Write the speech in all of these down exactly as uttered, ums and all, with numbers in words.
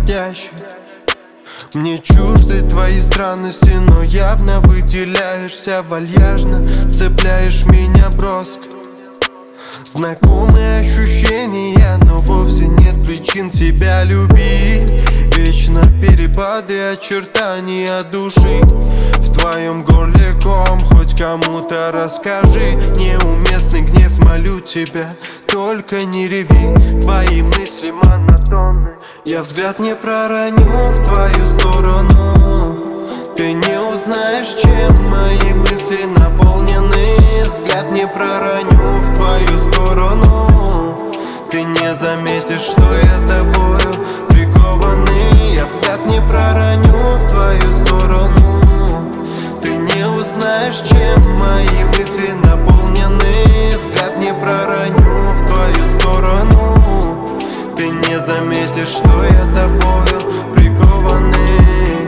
подходящий. Мне чужды твои странности, но явно выделяешься вальяжно. Цепляешь меня броско. Знакомые ощущения, но вовсе нет причин тебя любить. Вечно перепады очертания души. В твоем горле ком, хоть кому-то расскажи. Неуместный гнев, молю тебя, только не реви. Твои мысли монотонны, я взгляд не пророню в твою сторону. Ты не узнаешь, чем мои мысли наполнены. Взгляд не пророню в твою сторону. Ты не заметишь, что я тобою прикованный. Я взгляд не пророню в твою сторону. Ты не узнаешь, чем мои мысли наполнены. Взгляд не пророню в твою сторону. Ты не заметишь, что я тобою прикованный.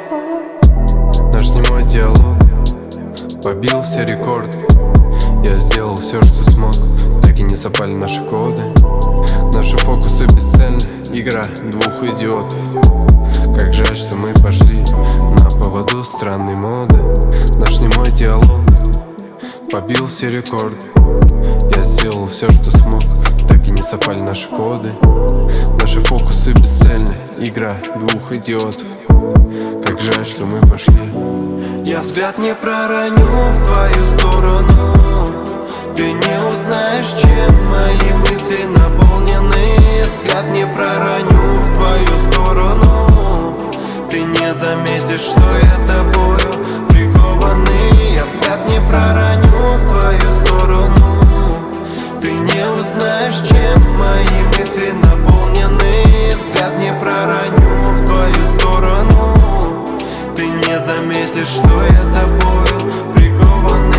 Наш немой диалог побил все рекорды. Я сделал все, что смог, так и не совпали наши коды. Наши фокусы бесцельны, игра двух идиотов. Как жаль, что мы пошли на поводу странной моды. Наш немой диалог побил все рекорды. Я сделал все, что смог, так и не совпали наши коды. Наши фокусы бесцельны, игра двух идиотов. Как жаль, что мы пошли. Я взгляд не пророню в твою сторону. Ты не узнаешь, чем мои мысли наполнены. Взгляд не пророню в твою сторону. Ты не заметишь, что я тобою прикованный. Я взгляд не пророню в твою сторону. Ты не узнаешь, чем мои мысли наполнены. Взгляд не пророню в твою сторону. Ты не заметишь, что я тобою прикованный.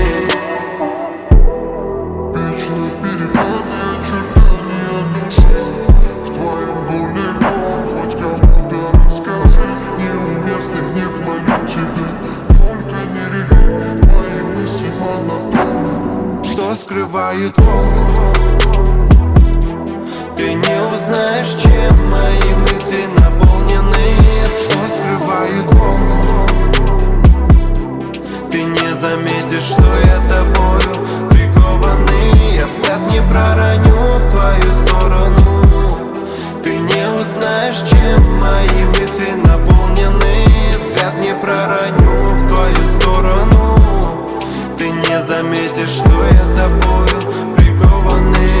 Вечно перепады очертания души. В твоем горле ком, хоть кому-то расскажи. Неуместный гнев, молю тебя, только не реви. Твои мысли монотонны, Что скрывает волну? Ты не узнаешь, чем мои мысли наполнены. Что скрывает волну? Ты не заметишь, что я тобою прикованный. Я взгляд не пророню в твою сторону. Ты не узнаешь, чем мои мысли наполнены. Взгляд не пророню в твою сторону. Ты не заметишь, что я тобою прикованный.